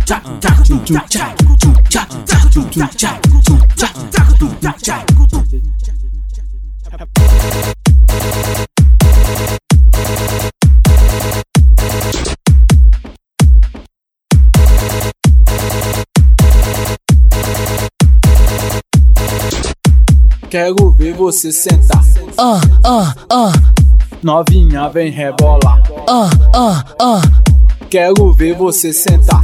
Quero ver você sentar. Novinha vem rebolar. Quero ver você sentar.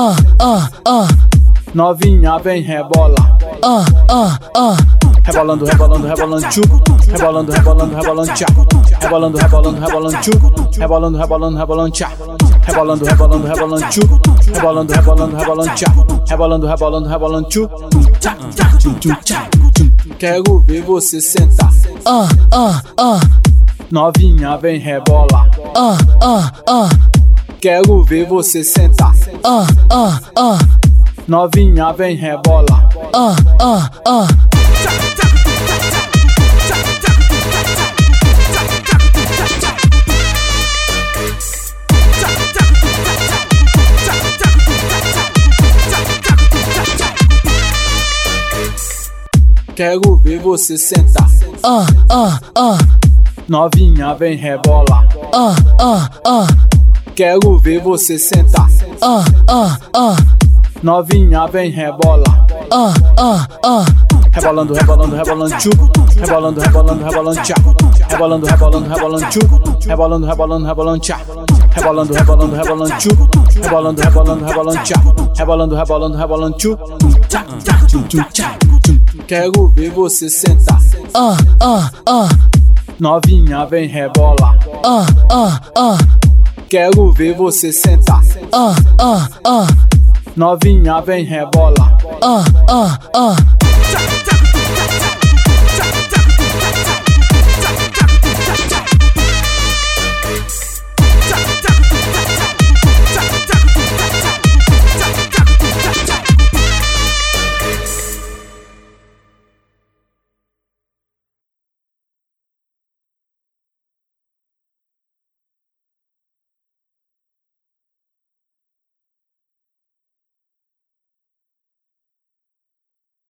Novinha vem rebolar. Rebolando, rebolando, rebolando, tchu. Rebolando, rebolando, rebolando, tchá. Rebolando, rebolando, rebolando, tchu. Rebolando, rebolando, rebolando, tchá. Rebolando, rebolando, rebolando, tchu. Rebolando, rebolando, rebolando, tchá. Rebolando, rebolando, rebolando, tchu. Quero ver você sentar. Novinha vem rebolar. Quero ver você sentar. Novinha vem rebolar. Quero ver você sentar. Novinha vem rebolar. Quero ver você sentar. Novinha vem rebolar. Rebolando, rebolando, rebolando, tchu. Rebolando, rebolando, rebolando, tchá. Rebolando, rebolando, rebolando, tchu. Rebolando, rebolando, rebolando, tchá. Rebolando, rebolando, rebolando, tchu. Rebolando, rebolando, rebolando, tchá. Rebolando, rebolando, rebolando, tchu. Quero ver você sentar. Novinha vem rebolar. Quero ver você sentar. Novinha vem rebolar.